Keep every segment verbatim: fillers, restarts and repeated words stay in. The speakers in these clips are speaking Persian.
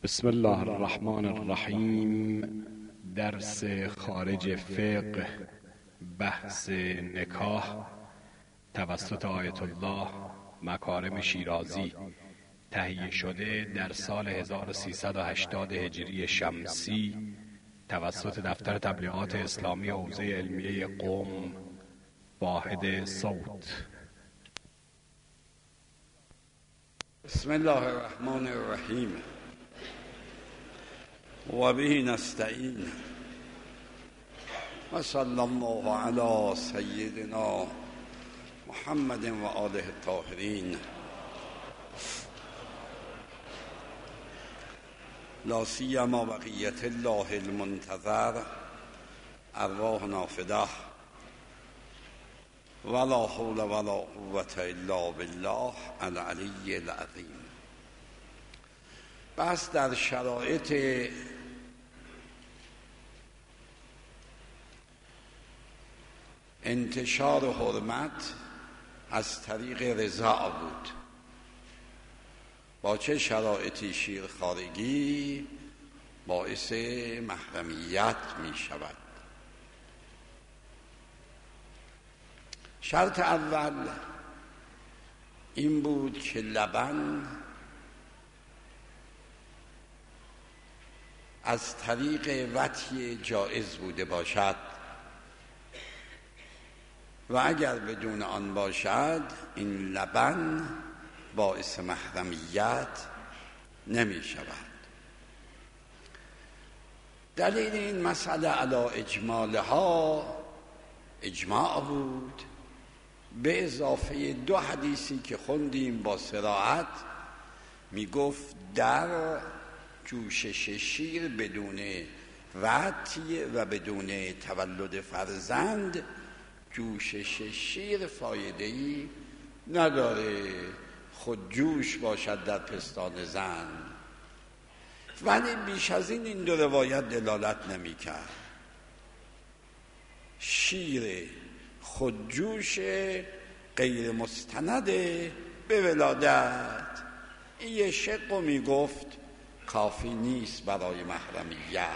بسم الله الرحمن الرحیم. درس خارج فقه، بحث نکاح توسط آیت الله مکارم شیرازی، تهیه شده در سال هزار و سیصد و هشتاد هجری شمسی توسط دفتر تبلیغات اسلامی حوزه علمیه قم، واحد صوت. بسم الله الرحمن الرحیم و به نستعین و صلی الله علی سیدنا محمد و آله الطاهرین. لا سیما بقیت الله المنتظر ارواحنا فداه ولا حول ولا قوة الا بالله العلی العظیم. بس در شرایط انتشار حرمت از طریق رضاع بود. با چه شرایطی شیرخوارگی باعث محرمیت می شود؟ شرط اول این بود که لبن از طریق وطی جایز بوده باشد و اگر بدون آن باشد این لبن باعث محرمیت نمی شود. دلیل این مسئله علی اجمالها اجماع بود، به اضافه دو حدیثی که خوندیم با صراحت. می گفت در جوشش شیر بدون وطی و بدون تولد فرزند جوشش شیر فایده‌ای نداره، خود جوش باشد در پستان زن. ولی بیش از این این دو روایت دلالت نمی کرد. شیر خودجوش غیر مستند به ولادت این یه شق رو می گفت کافی نیست برای محرمیت.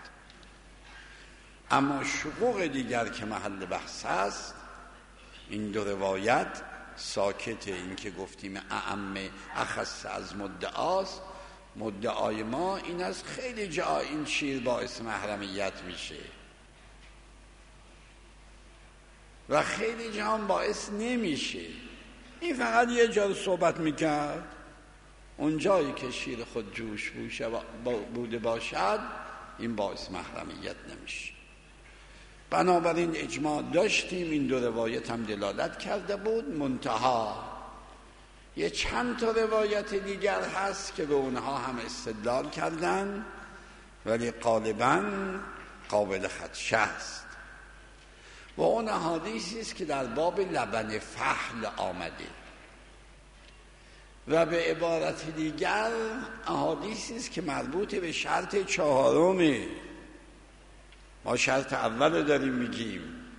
اما شقوق دیگر که محل بحث است، این دو روایت ساکت. این که گفتیم اعم اخص از مدعاست، مدعای ما این از خیلی جا این شیر باعث محرمیت میشه و خیلی جا هم باعث نمیشه. این فقط یه جا صحبت میکرد، اون جایی که شیر خود جوش بوده باشد این باعث محرمیت نمیشه. بنابراین اجماع داشتیم، این دو روایت هم دلالت کرده بود. منتها یه چند تا روایت دیگر هست که به اونها هم استدلال کردن ولی غالباً قابل خدشه است و اون احادیثی است که در باب لبن فحل آمده و به عبارت دیگر احادیثی است که مربوط به شرط چهارمه. ما شرط اول داریم میگیم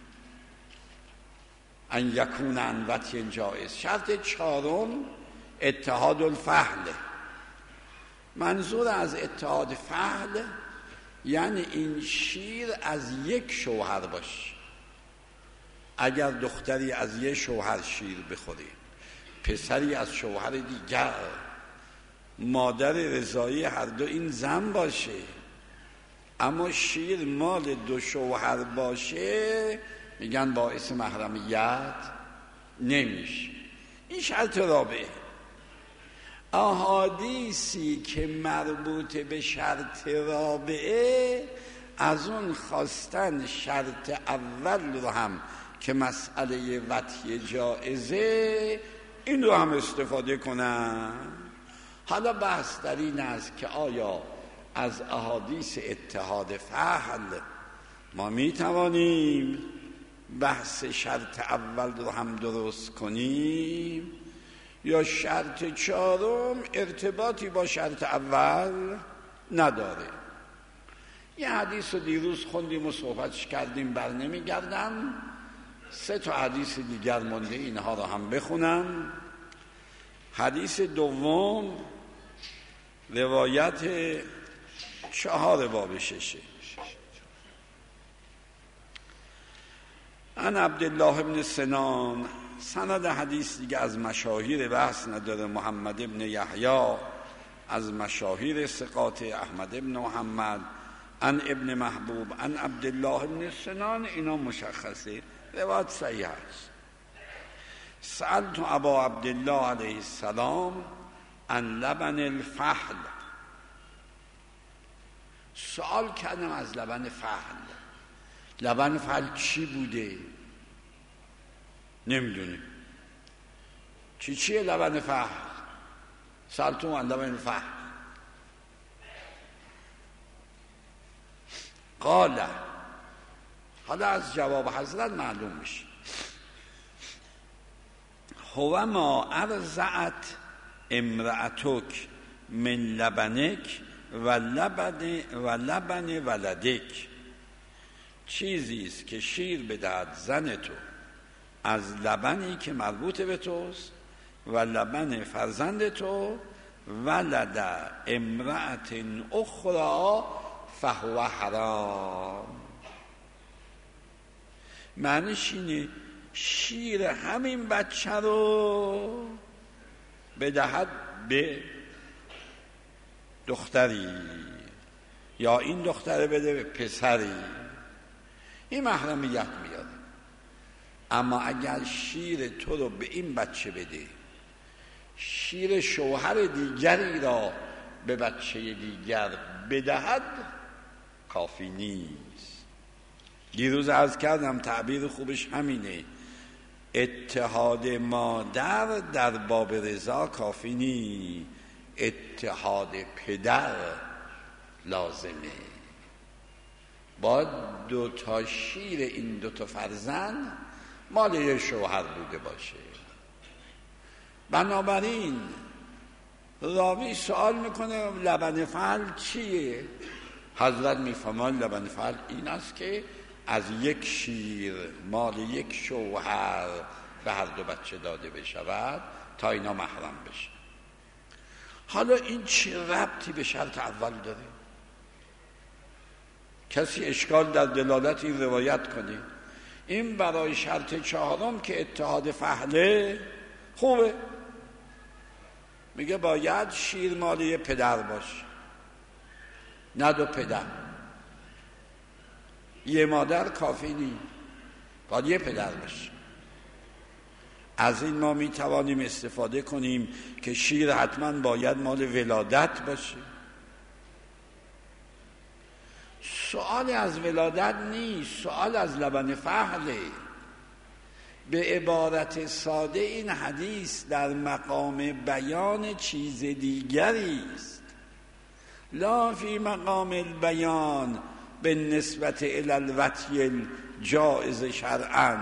ان یکون عن وطی جایز. شرط چهارم اتحاد الفحل. منظور از اتحاد فحل یعنی این شیر از یک شوهر باشه. اگر دختری از یک شوهر شیر بخوره، پسری از شوهر دیگر، مادر رضایی هر دو این زن باشه، اما شیر مال دو شوهر باشه، میگن باعث محرمیت نمیشه. این شرط رابعه. احادیثی که مربوط به شرط رابعه از اون خواستن شرط اول رو هم که مسئله وطی جائزه این رو هم استفاده کنن. حالا بحث در این است که آیا از احادیث اتحاد فحل ما می توانیم بحث شرط اول رو هم درست کنیم یا شرط چهارم ارتباطی با شرط اول نداره. یه حدیث رو دیروز خوندیم و صحبتش کردیم، بر نمی گردم. سه تا حدیث دیگر مونده، اینها رو هم بخونم. حدیث دوم روایت چهار باب ششه. عن عبدالله بن سنان، سند حدیث دیگه از مشاهیر بحث نداره. محمد بن یحیی از مشاهیر ثقات، احمد بن محمد، عن ابن محبوب، عن عبدالله بن سنان، اینا مشخصه، روایت صحیح است. سألت ابا عبدالله علیه السلام عن لبن الفحل، سوال کردم از لبن فحل. لبن فحل چی بوده؟ نمیدونی چی چیه لبن فحل؟ سألت عن لبن الفحل قال، حالا از جواب حضرت معلوم میشه، هو ما ارضعت امرأتک من لبنک و لبن و لبن ولدک، چیزی است که شیر بدهد زن تو از لبنی که مربوط به توست و لبن فرزند تو، ولد امرأت اخرى فهو حرام. معنیش اینه شیر همین بچه رو بدهد به دختری یا این دختره بده به پسری، این محرمیت میاد. اما اگر شیر تو رو به این بچه بده، شیر شوهر دیگری را به بچه دیگر بدهد، کافی نیست. دیروز عرض کردم تعبیر خوبش همینه، اتحاد مادر در باب رضا کافی نیست، اتحاد پدر لازمه. با دو تا شیر این دو تا فرزند مال یه شوهر بوده باشه. بنابراین راوی سوال میکنه لبن فحل چیه؟ حضرت میفرماید لبن فحل این است که از یک شیر مال یک شوهر به هر دو بچه داده بشود تا اینا محرم بشه. حالا این چه ربطی به شرط اول داره؟ کسی اشکال در دلالت این روایت کنه؟ این برای شرط چهارم که اتحاد فحله خوبه، میگه باید شیر مال یه پدر باشه، نه دو پدر. یه مادر کافی نیست، باید یه پدر باشه. از این ما میتوانیم استفاده کنیم که شیر حتما باید مال ولادت باشه. سوال از ولادت نیست، سوال از لبن فحله. به عبارت ساده این حدیث در مقام بیان چیز دیگری است، لا فی مقام البیان به نسبت الی الوطی جائز شرعا.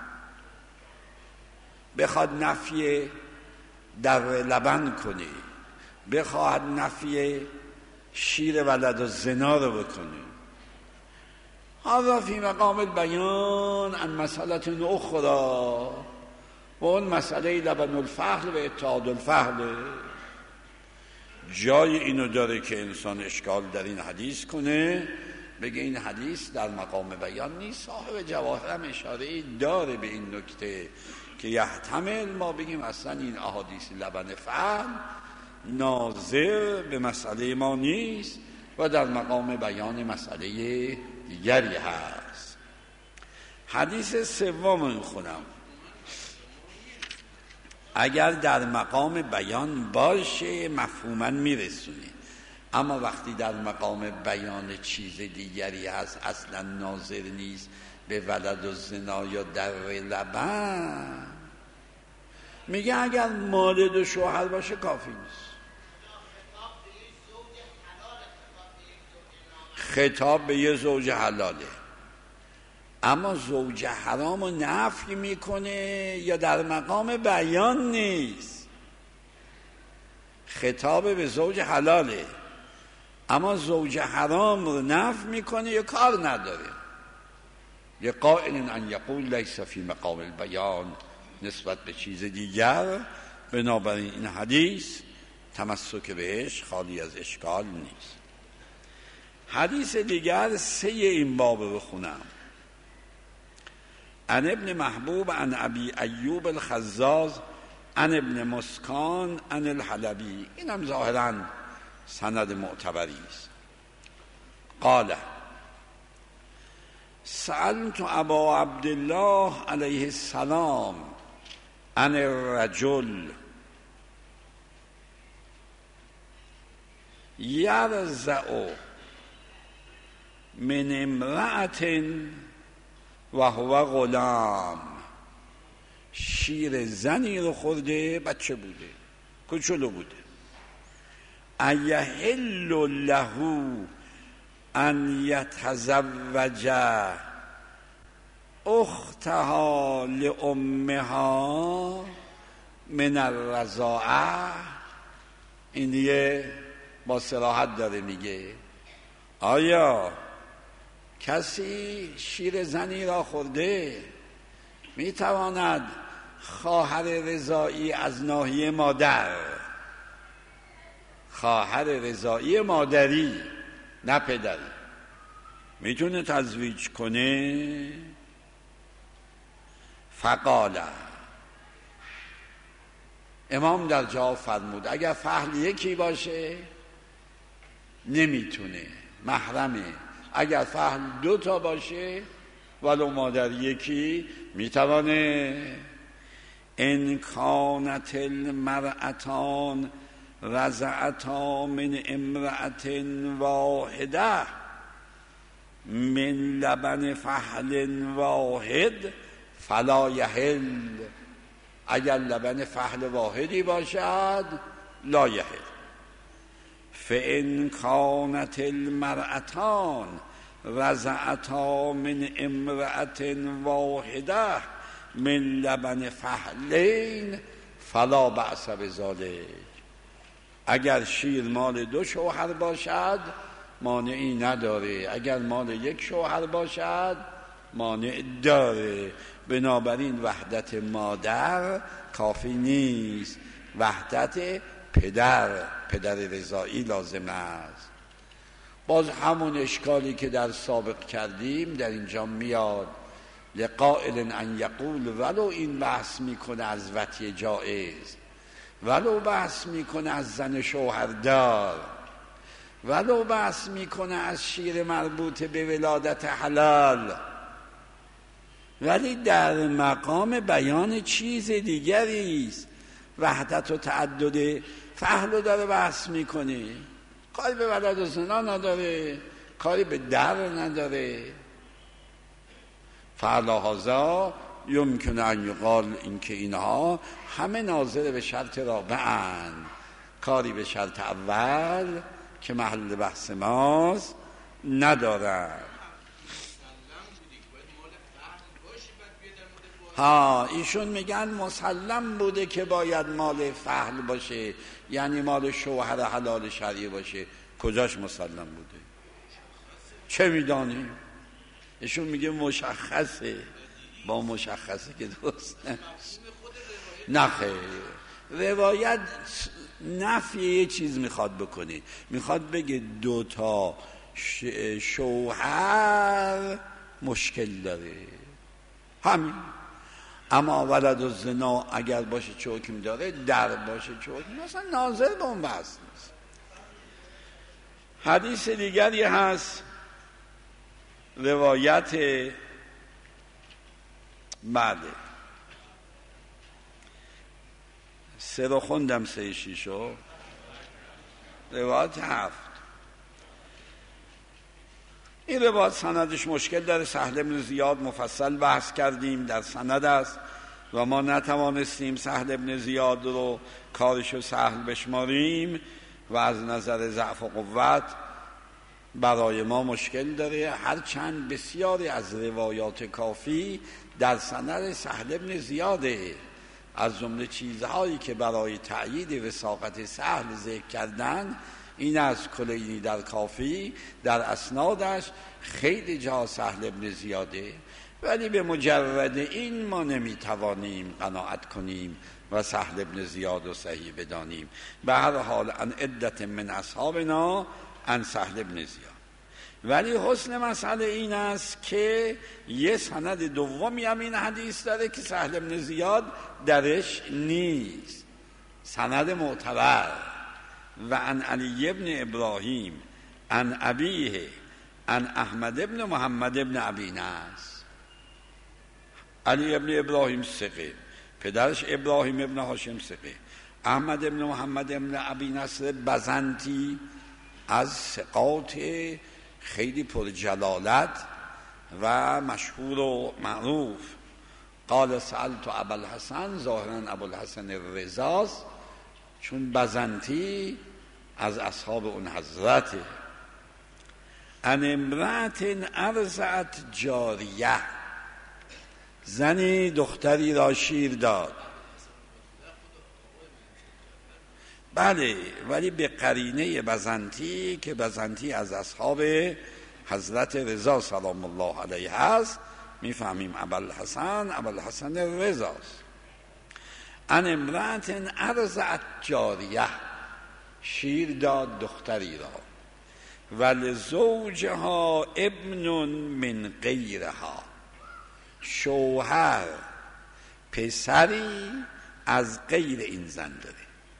بخواد نفی در لبن کنه، بخواد نفی شیر ولد و زنا رو بکنه، هذا فی مقام البیان عن مسئله اخرى، و اون مسئله لبن الفحل و اتحاد الفحل. جای اینو داره که انسان اشکال در این حدیث کنه، بگه این حدیث در مقام بیان نیست. صاحب جواهر هم اشاره داره به این نکته که یحتمل ما بگیم اصلا این احادیث لبن فحل ناظر به مسئله ما نیست و در مقام بیان مسئله دیگری هست. حدیث سوم خونم، اگر در مقام بیان باشه مفهوما میرسونه، اما وقتی در مقام بیان چیز دیگری هست اصلا ناظر نیست به ولد و زنا یا در لبن، میگه اگر مال دو شوهر باشه کافی نیست. خطاب به یه زوج حلاله، اما زوج حرام رو نفی میکنه یا در مقام بیان نیست. خطاب به زوج حلاله اما زوج حرام رو نفی میکنه یا کار نداره. یه قائل ان یقول لیس فی مقام البیان نسبت به چیز دیگر. بنابراین این حدیث تمسک بهش خالی از اشکال نیست. حدیث دیگر سه این باب رو بخونم. عن ابن محبوب عن ابی ایوب الخزاز عن ابن مسکان عن الحلبی، اینم ظاهراً سند معتبری است. قال سألت ابا عبدالله علیه السلام عن الرجل یرزع من امرأة و هو غلام، شیر زنی رو خورده، بچه بوده، کوچولو بوده. ایحل له ان یتزوج اختها لامها من الرضاعه؟ این دیگه با صراحت داره میگه آیا کسی شیر زنی را خورده میتواند خواهر رضاعی از ناحیه مادر، خواهر رضاعی مادری نه پدری، میتونه تزویج کنه؟ فقال، امام در جواب فرمود اگر فحل یکی باشه نمیتونه، محرمه. اگر فحل دو تا باشه ولو مادر یکی میتوانه. ان کانت المرأتان رضعتا من امرأة واحده من لبن فحل واحد فلا یحل، اگر لبن فحل واحدی باشد لا یحل. فان کانت المرأتان رضعتا من امرأة واحده من لبن فحلین فلا بأس بذلک، اگر شیر مال دو شوهر باشد مانعی نداره، اگر مال یک شوهر باشد مانع داره. بنابراین وحدت مادر کافی نیست، وحدت پدر، پدر رضاعی لازم است. باز همون اشکالی که در سابق کردیم در اینجا میاد. لقائل ان یقول، ولو این بحث میکنه از وطی جائز، ولو بحث میکنه از زن شوهردار، ولو بحث میکنه از شیر مربوط به ولادت حلال، ولی در مقام بیان چیز دیگری است. وحدت و تعدد فحل رو داره بحث میکنه، کاری به ولد و زنا نداره، کاری به در نداره. فعلا هذا یمکن ان یقال، این که اینها همه ناظر به شرط رابعن، کاری به شرط اول که محل بحث ماست ندارن. ها ایشون میگن مسلم بوده که باید مال فحل باشه، یعنی مال شوهر حلال شرعی باشه. کجاش مسلم بوده؟ چه میدانیم؟ ایشون میگه مشخصه، با مشخصه که درست نه خیر. روایت نفی یه چیز میخواد بکنه، میخواد بگه دوتا شوهر مشکل داره، همین. اما ولد و زنا اگر باشه چه حکم داره؟ در باشه چه حکم؟ مثلا ناظر به اون بحث نیست. حدیث دیگری هست، روایت بعد سه رو خوندم، سه شیشو، روایت هفت. این روایت سندش مشکل داره. سهل بن زیاد مفصل بحث کردیم در سند است و ما نتوانستیم سهل بن زیاد رو کارشو سهل بشماریم و از نظر ضعف و قوت برای ما مشکل داره، هرچند بسیاری از روایات کافی در سند سهل بن زیاده. از جمله چیزهایی که برای تأیید وثاقت سهل ذکر کردن این از کلینی در کافی در اسنادش خیلی جا سهل بن زیاده. ولی به مجرد این ما نمیتوانیم قناعت کنیم و سهل ابن زیاد و صحیح بدانیم. به هر حال ان عدت من اصحابنا ان سهل ابن زیاد. ولی حسن مسئله این است که یه سند دومی هم این حدیث داره که سهل ابن زیاد درش نیست، سند معتبر. و ان علی ابن ابراهیم ان ابیه ان احمد ابن محمد ابن ابی نصر. علی ابن ابراهیم ثقه، پدرش ابراهیم ابن هاشم ثقه، احمد ابن محمد ابن ابی نصر بزنتی از ثقات خیلی پر جلالت و مشهور و معروف. قال سألت ابوالحسن، ظاهرا ابوالحسن الرضاست، چون بزنتی از اصحاب اون حضرته. ان امرأت ارضعت جاریه، زنی دختری را شیر داد. بله، ولی به قرینه بزنتی که بزنتی از اصحاب حضرت رضا سلام الله علیه هست، میفهمیم ابوالحسن ابوالحسن الرضاست. ان امرأت ارضعت جاریه، شیر داد دختری را. ولزوجها ابن من غیرها، شوهر پسری از غیر این زن داره.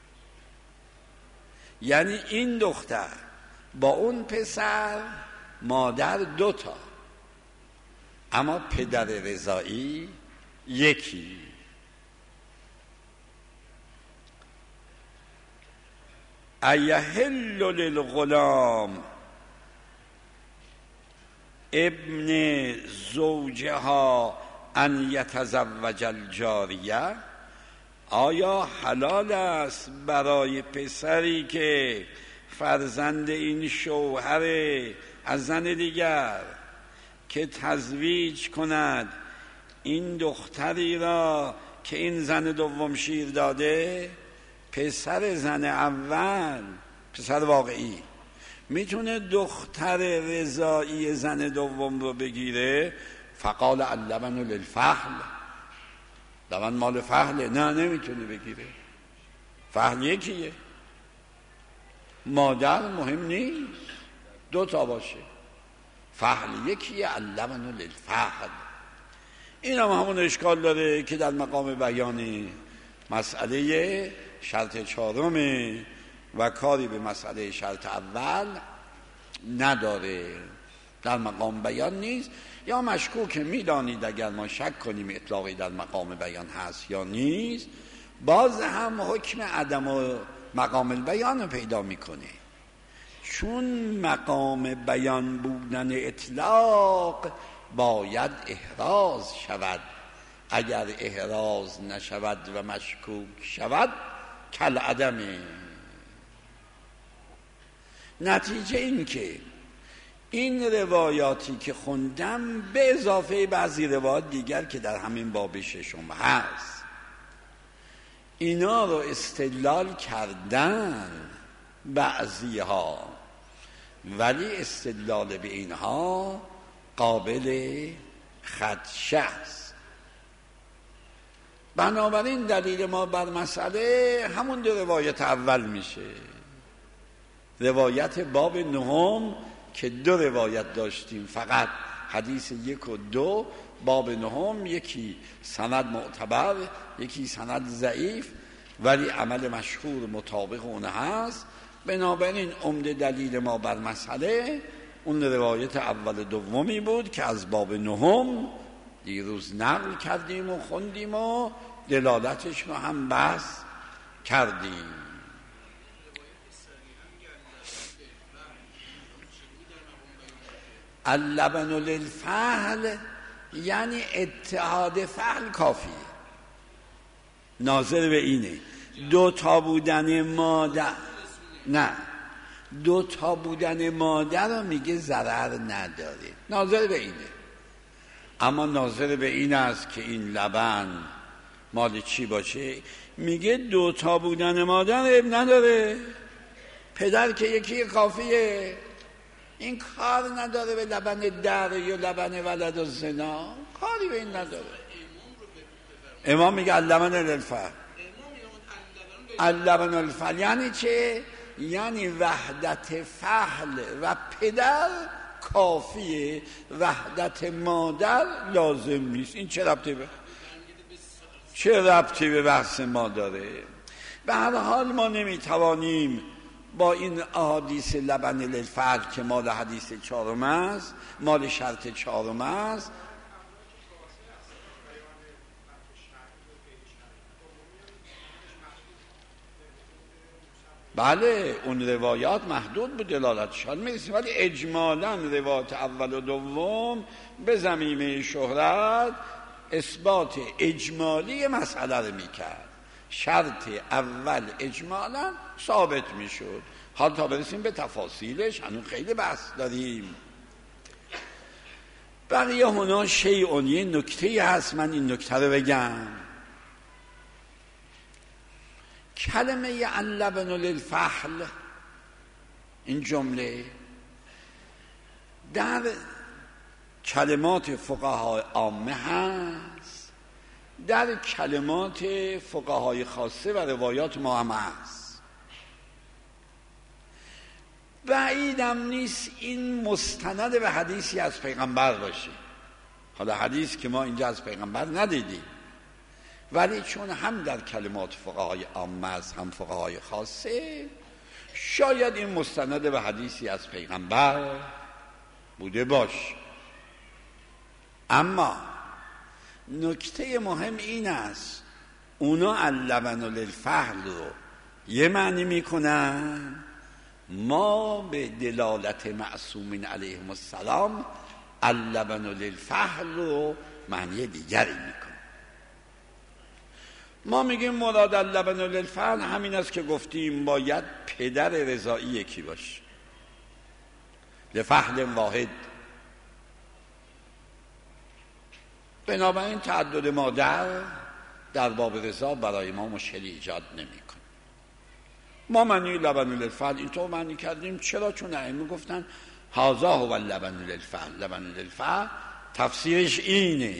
یعنی این دختر با اون پسر مادر دوتا، اما پدر رضایی یکی. ایحل للغلام ابن زوجها ان یتزوج الجاریه، آیا حلال است برای پسری که فرزند این شوهر از زن دیگر که تزویج کند این دختری را که این زن دوم شیر داده؟ پسر زن اول، پسر واقعی، میتونه دختر رضایی زن دوم رو بگیره؟ فقال اللبن للفحل، لبن مال فحله. نه، نمیتونه بگیره. فحل یکیه، مادر مهم نیست، دو تا باشه. فحل یکیه، اللبن للفحل. این هم همون اشکال داره که در مقام بیان مسئله شرط چهارمه و کاری به مسئله شرط اول نداره، در مقام بیان نیست. یا مشکوک میدانید اگر ما شک کنیم اطلاقی در مقام بیان هست یا نیست، باز هم حکم عدم و مقام البیان پیدا میکنه. چون مقام بیان بودن اطلاق باید احراز شود، اگر احراز نشود و مشکوک شود کل عدمه. نتیجه این که این روایاتی که خوندم به اضافه بعضی روایات دیگر که در همین باب ششم هست، اینا رو استدلال کردن بعضی ها، ولی استدلال به اینها قابل خدشه است. بنابراین دلیل ما بر مسئله همون دو روایت اول میشه، روایت باب نهم که دو روایت داشتیم، فقط حدیث یک و دو. باب نهم یکی سند معتبر، یکی سند ضعیف، ولی عمل مشهور مطابق اون هست. بنابراین عمده دلیل ما بر مسئله اون روایت اول دومی بود که از باب نهم دیروز نقل کردیم و خوندیم و دلالتش رو هم بحث کردیم. اللبن للفحل یعنی اتحاد فحل کافیه، ناظر به اینه. دو تا بودن مادر، نه، دو تا بودن مادر رو میگه ضرر نداره، ناظر به اینه. اما ناظر به این است که این لبن مال چی باشه؟ میگه دو تا بودن مادر اب نداره، پدر که یکی کافیه. این کار نداره به لبن در یا لبن ولد و زنا، کاری به این نداره. امام میگه اللبن للفحل. اللبن للفحل یعنی چه؟ یعنی وحدت فحل و پدر کافیه، وحدت مادر لازم نیست. این چه ربطی به چه ربطی به بحث ما داره؟ به هر حال ما نمیتوانیم با این احادیث لبن للفحل که مال حدیث چهارم است، مال شرط چهارم است، بله اون روایات محدود به دلالتشان میرسیم، ولی اجمالاً روایات اول و دوم به ضمیمه شهرت اثبات اجمالی مسئله رو میکرد. شرط اول اجمالاً ثابت میشد. حال تا برسیم به تفاصیلش هنوز خیلی بحث داریم. بقیه هنا شیعون، یه نکته هست، من این نکته رو بگم. کلمه اللبن للفحل، این جمله در کلمات فقهای عامه هست، در کلمات فقهای خاصه و روایات ما هم هست. بعیدم نیست این مستند به حدیثی از پیغمبر باشه. حالا حدیث که ما اینجا از پیغمبر ندیدیم، ولی چون هم در کلمات فقهای عامه است هم فقهای خاصه، شاید این مستند به حدیثی از پیغمبر بوده باش. اما نکته مهم این است اونا اللبن للفحل رو یه معنی میکنن، ما به دلالت معصومین علیهم السلام اللبن للفحل رو معنی دیگری میکنن. ما میگیم مراد اللبن للفحل همین است که گفتیم باید پدر رضایی یکی باشه، لفحل واحد. بنابراین تعدد مادر در باب رضا برای ما مشکلی ایجاد نمیکنه. ما معنی لبن للفحل اینطور معنی کردیم. چرا؟ چون ائمه گفتن هذا هو اللبن للفحل، لبن للفحل تفسیرش اینه،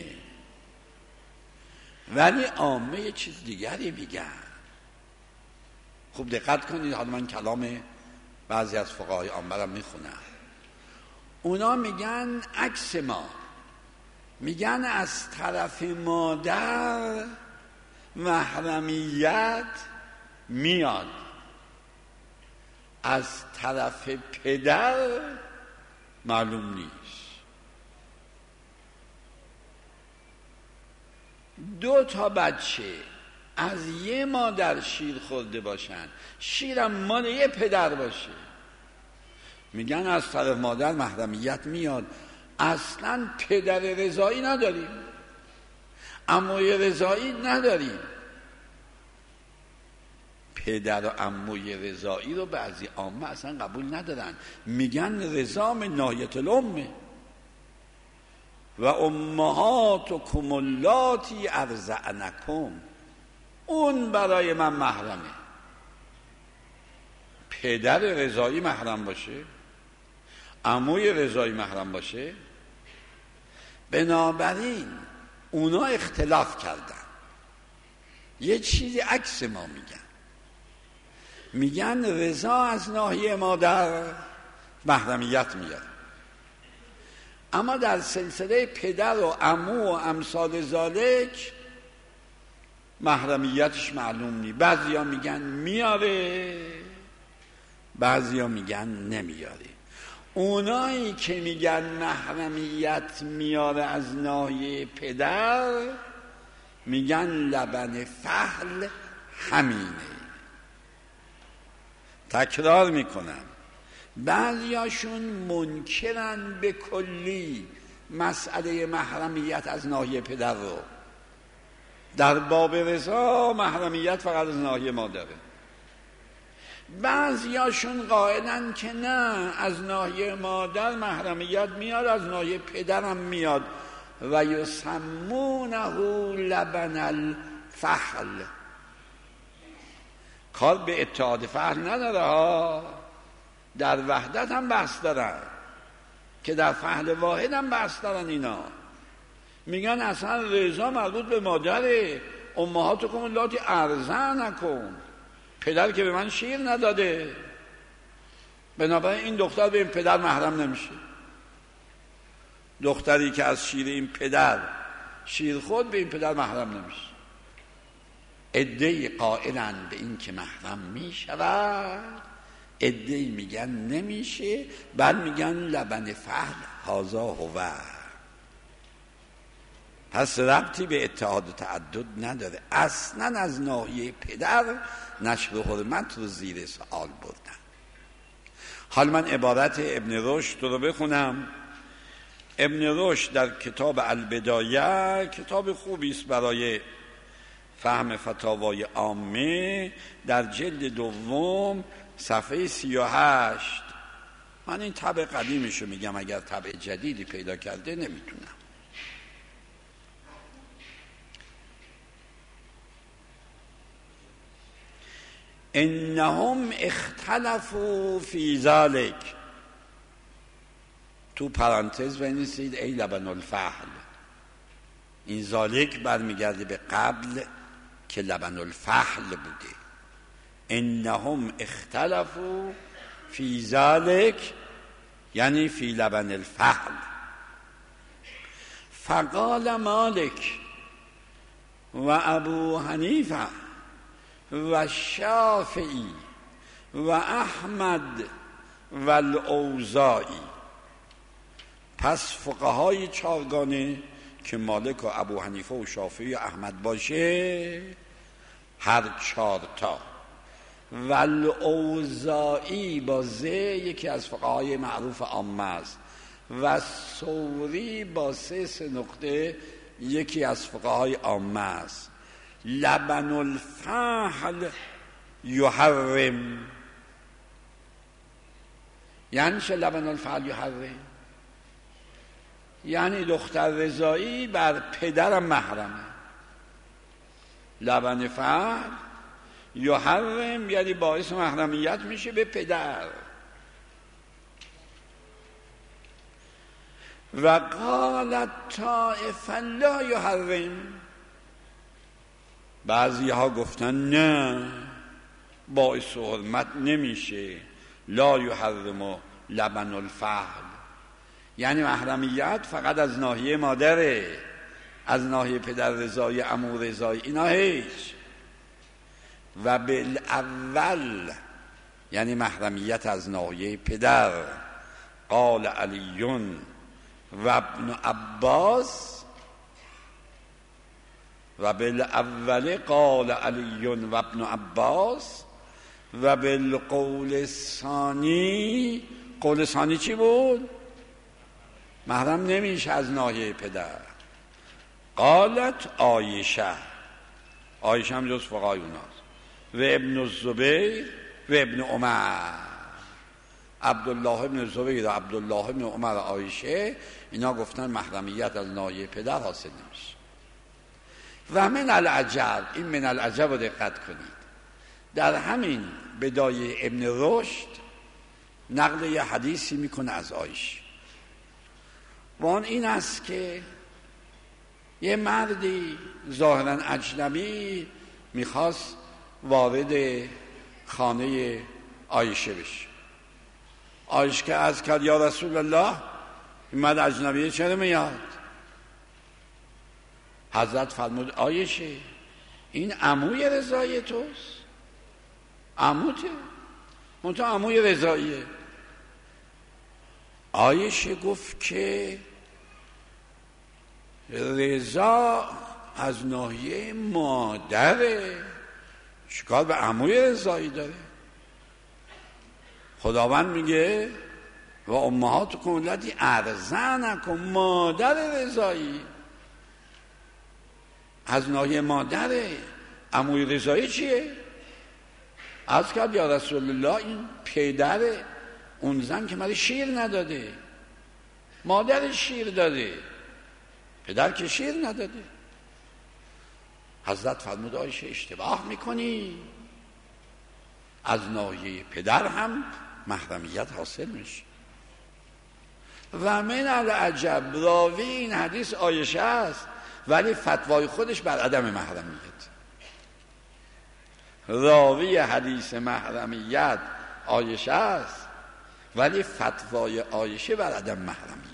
ولی عامه یه چیز دیگری میگن. خوب دقت کنید، حالا من کلام بعضی از فقهای عامه رو میخونم. اونا میگن عکس ما، میگن از طرف مادر محرمیت میاد، از طرف پدر معلوم نیست. دو تا بچه از یه مادر شیر خورده باشن، شیرم مال یه پدر باشه، میگن از طرف مادر محرمیت میاد. اصلا پدر رضایی نداریم، عموی رضایی نداریم. پدر و عموی رضایی رو بعضی عامه اصلا قبول ندارن، میگن رضا من ناحیه الامه و امهاتکم اللاتی ارضعنکم، اون برای من محرمه. پدر رضایی محرم باشه، عموی رضایی محرم باشه؟ بنابراین اونا اختلاف کردن، یه چیزی عکس ما میگن. میگن رضا از ناحیه مادر محرمیت میاد، اما در سلسله پدر و عمو و امثال ذالک محرمیتش معلوم نی. بعضیا میگن میاره، بعضیا میگن نمیاره. اونایی که میگن محرمیت میاره از ناحیه پدر میگن لبن فحل همینه. تکرار میکنم، بعضیاشون منکرن به کلی مسئله محرمیت از ناحیه پدر رو. در باب رضا محرمیت فقط از ناحیه مادره. بعضیاشون قائلن که نه، از ناحیه مادر محرمیت میاد، از ناحیه پدرم میاد. و یسمونه لبن الفحل. کار به اتحاد فحل نداره ها، در وحدت هم بحث دارن. که در فحل واحد هم بحث دارن اینا، میگن اصلا رضا مربوط به مادره، امهاتکم اللاتی ارضعنکم، پدر که به من شیر نداده، بنابراین این دختر به این پدر محرم نمیشه. دختری که از شیر این پدر شیر خود به این پدر محرم نمیشه. عده‌ای قائلند به این که محرم میشود، عده‌ای میگن نمیشه، بعد میگن لبن فحل هذا هو. پس ربطی به اتحاد و تعدد نداره، اصلا از ناحیه پدر نشر و حرمت رو زیر سوال بردن. حال من عبارت ابن رشد رو بخونم. ابن رشد در کتاب البدایه، کتاب خوبی است برای فهم فتاوای عامه، در جلد دوم صفحه سی و هشت، من این طبع قدیمشو میگم، اگر طبع جدیدی پیدا کرده نمیتونم. انهم اختلفوا فی ذلک، تو پرانتز بنویسید ای لبن الفحل. این ذالک برمیگرده به قبل که لبن الفحل بوده. انهم اختلفوا فی ذلک یعنی فی لبن الفحل. فقال مالک و ابو حنیفه و شافعی و احمد و الاوزاعی. پس فقهای چارگانه که مالک و ابو حنیفه و شافعی و احمد باشه، هر چهار تا، و الاوزاعی با زه یکی از فقهای معروف عامه است، و ثوری با سه سه نقطه یکی از فقهای عامه است. لبن الفحل یحرم، یعنی چه لبن الفحل یحرم؟ یعنی دختر رضایی بر پدرم محرمه. لبن فحل یحرم یعنی باعث محرمیت میشه به پدر. و قالت طائفه لا یحرم، بعضی ها گفتن نه باعث حرمت نمیشه. لا یحرم لبن الفحل یعنی محرمیت فقط از ناحیه مادره، از ناحیه پدر رضایی، عمو رضایی اینا هیچ. و بالاول یعنی محرمیت از ناحیه پدر. قال علیون و ابن عباس، و بالاول قال علیون و ابن عباس، و بالقول الثانی، قول ثانی چی بود؟ محرم نمیشه از ناحیه پدر. قالت عایشه، عایشه هم جز فقهای اوناست، و ابن الزبیر و ابن عمر. عبدالله ابن الزبیر و عبدالله ابن عمر و عایشه اینا گفتن محرمیت از ناحیه پدر حاصل نمیشه. و من العجب، این من العجب رو دقت کنید، در همین بدایه ابن رشد نقل یه حدیثی میکنه از عایشه، و آن این است که یه مردی ظاهرا اجنبی میخواست وارد خانه عایشه بشه. عایشه که از کرد یا رسول الله، این مرد اجنبی چرا میاد؟ حضرت فرمود عایشه این عموی رضایی توست، عموته، منتها عموی رضاییه. عایشه گفت که رضا از ناحیه مادره، چیکار به عموی رضایی داره؟ خداوند میگه و امهاتکم اللاتی ارضعنکم، مادر رضایی از ناحیه مادره. عموی رضایی چیه؟ از کرد یا رسول الله این پدر اون زن که من شیر نداده، مادر شیر داده، پدر که شیر نداده. حضرت فرمود عایشه اشتباه میکنی، از ناحیه پدر هم محرمیت حاصل میشه. و من العجب راوی این حدیث عایشه است ولی فتوای خودش بر عدم محرمیت. راوی حدیث محرمیت عایشه است ولی فتوای عایشه بر عدم محرمیت،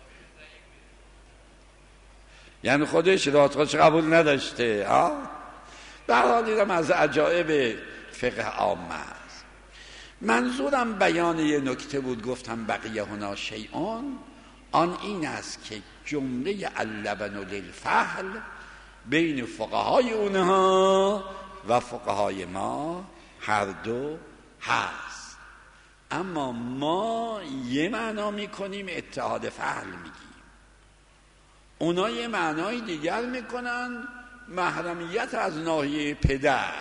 یعنی خودش راتخودش قبول نداشته. ها به هر حال اینم از عجایب فقه عامه است. منظورم بیان یه نکته بود، گفتم بقیه هنا شیئون، آن این است که جمله اللبن للفحل بین فقهای اونها و فقهای ما هر دو هست، اما ما یه معنا میکنیم اتحاد فحل میگیم، اونا یه معنای دیگر میکنن محرمیت از ناحیه پدر.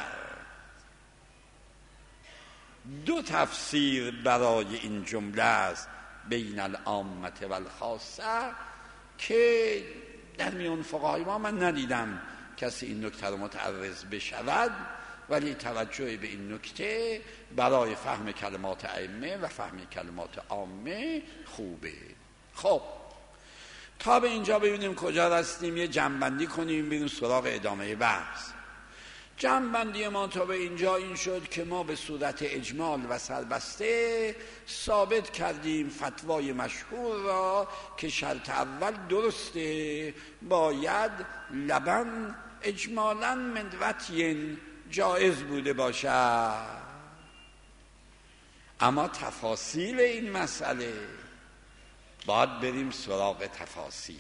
دو تفسیر برای این جمله است بین العامه و الخاصه که در میان فقهای ما من ندیدم کسی این نکته رو متعرض بشود، ولی توجه به این نکته برای فهم کلمات ائمه و فهم کلمات عامه خوبه. خب تا به اینجا ببینیم کجا رسیدیم، یه جمع‌بندی کنیم بریم سراغ ادامه بحث. جمع‌بندی ما تا به اینجا این شد که ما به صورت اجمال و سربسته ثابت کردیم فتوای مشهور را که شرط اول درسته، باید لبن اجمالاً من وطین جایز بوده باشد. اما تفاصیل این مسئله باید بریم سراغ تفاصیل.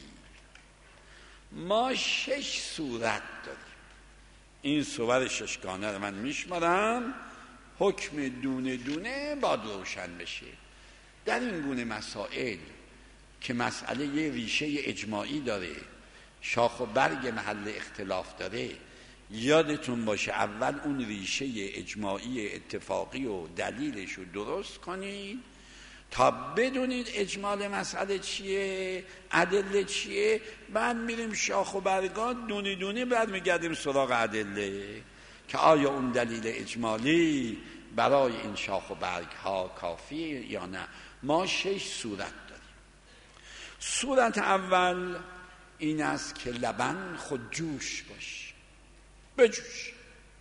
ما شش صورت داریم، این صور ششگانه رو من میشمارم، حکم دونه دونه باید روشن بشه. در این گونه مسائل که مسئله یه ریشه اجماعی داره، شاخ و برگ محل اختلاف داره، یادتون باشه اول اون ریشه اجماعی اتفاقی و دلیلش رو درست کنید تا بدونید اجمال مسئله چیه، ادله چیه، بعد میریم شاخ و برگات دونه دونه بعد میگردیم سراغ ادله که آیا اون دلیل اجمالی برای این شاخ و برگ ها کافیه یا نه. ما شش صورت داریم. صورت اول این است که لبن خود جوش باشه، بجوش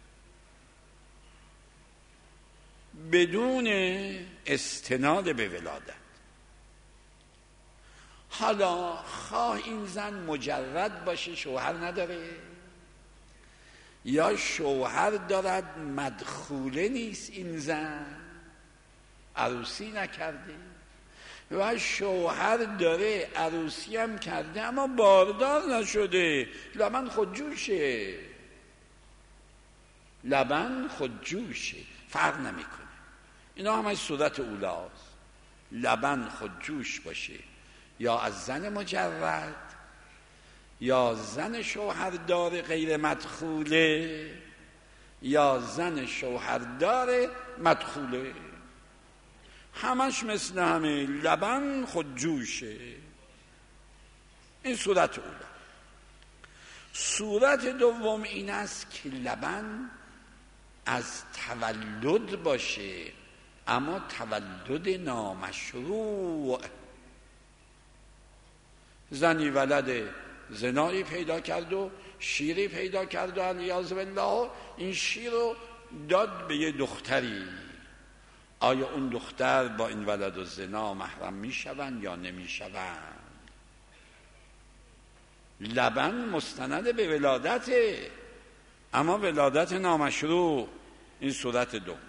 بدون استناد به ولادت. حالا خواه این زن مجرد باشه شوهر نداره، یا شوهر دارد مدخوله نیست، این زن عروسی نکرده، و شوهر داره عروسی هم کرده اما باردار نشده، لبن خود جوشه، لبن خود جوشه، فرق نمیکنه. اینا همش صورت اولاست. لبن خود جوش باشه یا از زن مجرد یا زن شوهردار غیر مدخوله یا زن شوهردار مدخوله، همش مثل همه، لبن خود جوشه. این صورت اولا. صورت دوم این است که لبن از تولد باشه اما تولد نامشروع. زنی ولد زنایی پیدا کرد و شیری پیدا کرد و علیاذ بالله این شیر رو داد به یه دختری، آیا اون دختر با این ولد و زنا محرم میشوند یا نمیشوند؟ لبن مستند به ولادته اما ولادت نامشروع. این صورت دوم.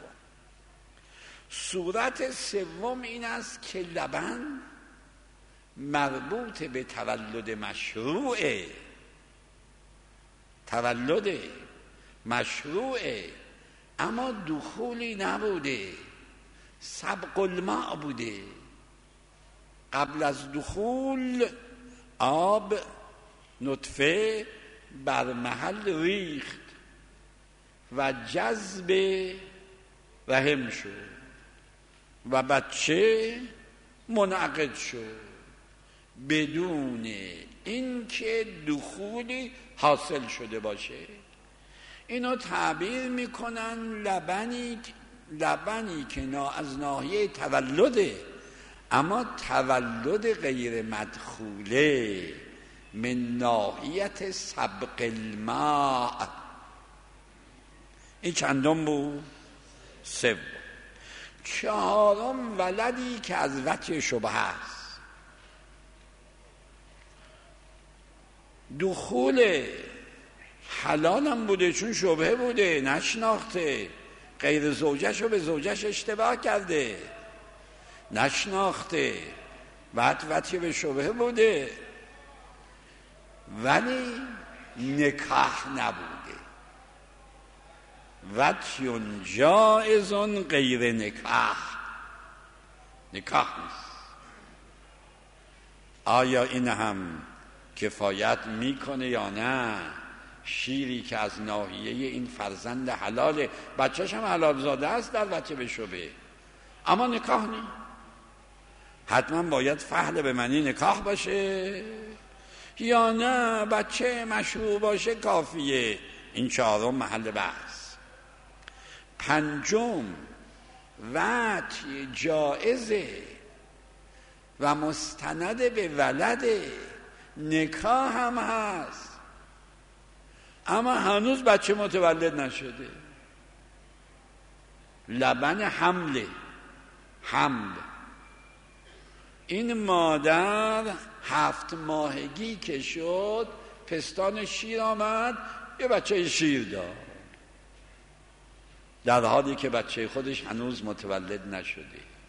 صورت سوم این است که لبن مربوط به تولد مشروعه، تولد مشروعه اما دخولی نبوده، سبق الماء بوده. قبل از دخول آب نطفه بر محل ریخت و جذب رحم شد و بچه منعقد شد بدون اینکه دخولی حاصل شده باشه. اینو تعبیر میکنن لبنی لبنی که نا از ناحیه تولده اما تولد غیر مدخوله من ناحیت سبق الماء، این چندم بود؟ سوم. چهارم ولدی که از وجه شبهه است. دخول حلال هم بوده چون شبهه بوده، نشناخته، غیر زوجش رو به زوجش اشتباه کرده، نشناخته، بعد وجه به شبهه بوده ولی نکاح نبوده. وجه جائز غیر نکاح، نکاح نیست. آیا این هم کفایت میکنه یا نه؟ شیری که از ناحیه این فرزند حلاله، بچهش هم حلال زاده است در وجه به شبهه، اما نکاح نیست. حتما باید فحل به معنی نکاح باشه یا نه بچه مشروع باشه کافیه؟ این چهارم محل بحث. پنجم وجه جائزه و مستند به ولده، نکاح هم هست اما هنوز بچه متولد نشده، لبن حمله، حمل. این مادر هفت ماهگی که شد پستان شیر آمد، یه بچه شیر داد در حالی که بچه خودش هنوز متولد نشده.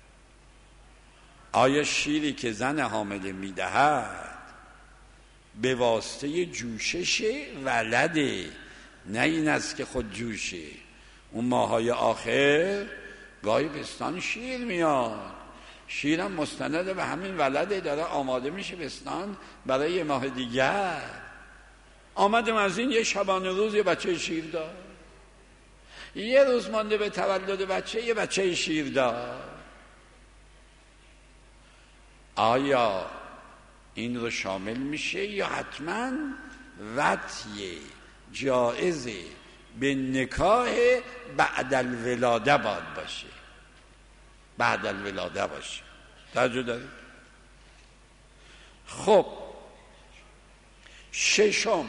آیا شیری که زن حامله میدهد به واسطه جوشش ولده، نه این است که خود جوشه؟ اون ماهای آخر گاهی پستان شیر میاد، شیرم مستند به همین ولده داره آماده میشه پستان برای یه ماه دیگر. آمدم از این یه شبانه روز یه بچه شیر داد، یه روز مانده به تولد بچه یه بچه شیر داد. آیا این رو شامل میشه یا حتما وطی جائزه به نکاح بعد الولاده باید باشه؟ بعد الولاده باشه. توجه دارید؟ خب ششم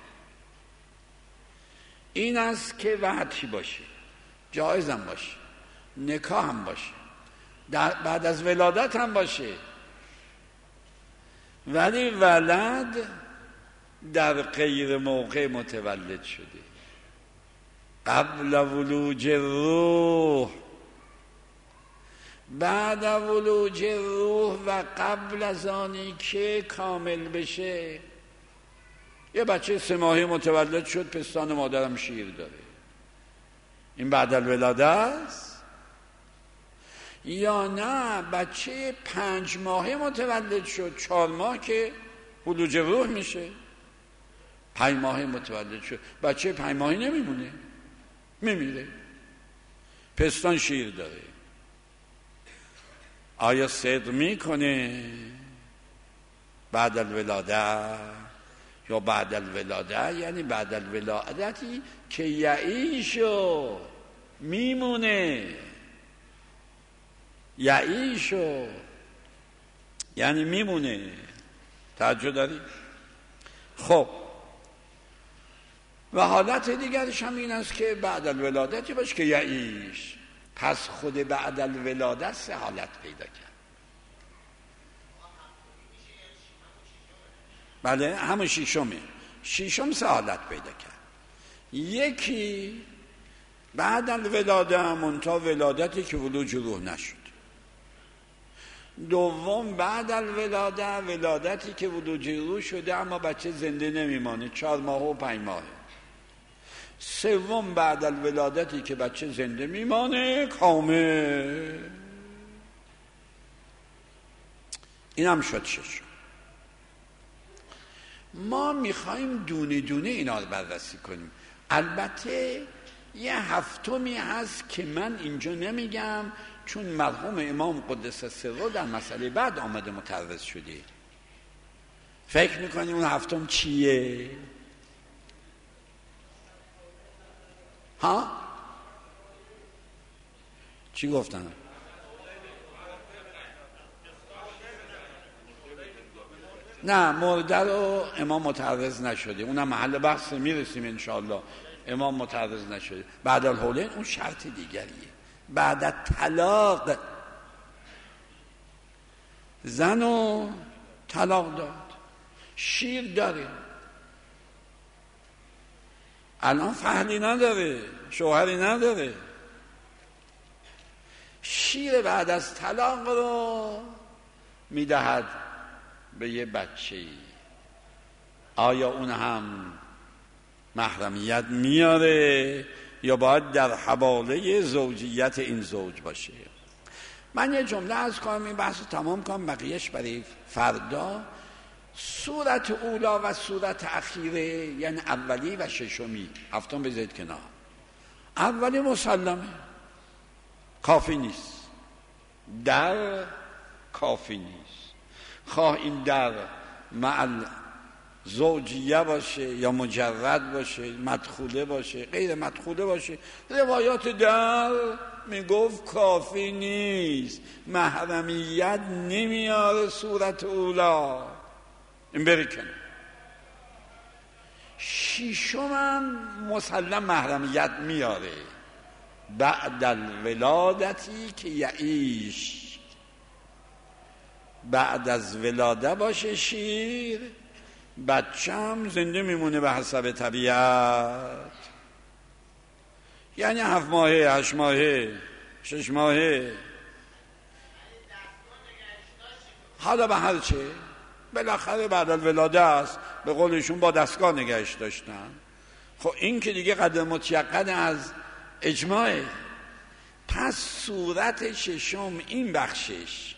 این است که وطی باشه، جایز هم باشه، نکاح هم باشه، در بعد از ولادت هم باشه، ولی ولد در غیر موقع متولد شده، قبل ولوج روح، بعد ولوج روح و قبل از آنی که کامل بشه. یه بچه سه ماهه متولد شد، پستان مادرم شیر داره، این بعد الولاده است؟ یا نه بچه پنج ماهه متولد شد، چهار ماه که ولوج روح میشه، پنج ماهه متولد شد، بچه پنج ماهه نمیمونه، میمیره، پستان شیر داره. آیا صدق میکنه بعد الولاده یا بعد الولاده؟ یعنی بعد الولادتی که یعیشو میمونه، یعیشو یعنی میمونه. توجه داری؟ خب و حالت دیگرش هم این است که بعد الولادتی باشه که یعیش. پس خود بعد الولاده سه حالت پیدا کرد. بله همون شیشمه، شیشم سه حالت پیدا کرد. یکی بعد الولاده منتها ولادتی که ولوج روح نشد. دوم بعد الولاده ولادتی که ولوج روح شده اما بچه زنده نمیمانه، چهار ماه و پنج ماهه. سوم بعد الولادتی که بچه زنده میمانه کامل. این هم شد ششم. ما میخوایم دونه دونه اینا رو بررسی کنیم. البته یه هفتمی هست که من اینجا نمیگم چون مرحوم امام قدس سره در مسئله بعد آمده متعرض شده. فکر میکنیم اون هفتم چیه؟ ها؟ نه مرده رو امام متعرض نشده، اونم محل بحث میرسیم انشاءالله. امام متعرض نشده. بعد الحولین اون شرط دیگریه. بعد طلاق زن و طلاق داد، شیر داره، الان فهلی نداره، شوهری نداره، شیر بعد از طلاق رو میدهد به یه بچه‌ای. آیا اون هم محرمیت میاره یا باید در حواله زوجیت این زوج باشه؟ من یه جمله از کنم این بحث رو تمام کنم، بقیهش برای فردا. صورت اولا و صورت اخیره یعنی اولی و ششمی، هفتم بذارید کنار. اولی مسلمه، کافی نیست، در کافی نیست، خواه این در معل زوجیه باشه یا مجرد باشه، مدخوله باشه، غیر مدخوله باشه. روایات در میگفت کافی نیست، محرمیت نمیاره صورت اولا. این بری کنه. شیشمم مسلم محرمیت میاره، بعد الولادتی که یعیش، بعد از ولاده باشه شیر، بچم زنده میمونه به حسب طبیعت، یعنی هفت ماهه، هشت ماهه، شش ماهه، حالا به هر چه بالاخره بعد الولاده است، به قولشون با دستگاه نگهش داشتن. خب این که دیگه قدر متیقن از اجماعه. پس صورت ششم این بخشش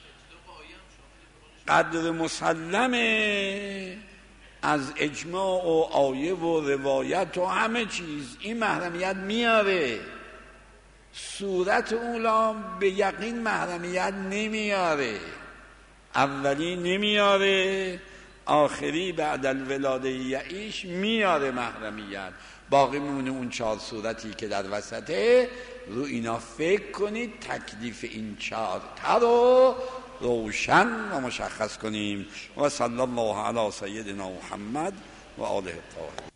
قدر مسلمه از اجماع و آیه و روایت و همه چیز، این محرمیت میاره. صورت اولا به یقین محرمیت نمیاره، اولی نمیاره، آخری بعد الولاده یعیش میاره محرمیت. باقی میمونه اون چهار صورتی که در وسطه. رو اینا فکر کنید، تکلیف این چهار تا رو روشن و مشخص کنیم. و صلی الله علی سیدنا محمد و آله الطاهرین.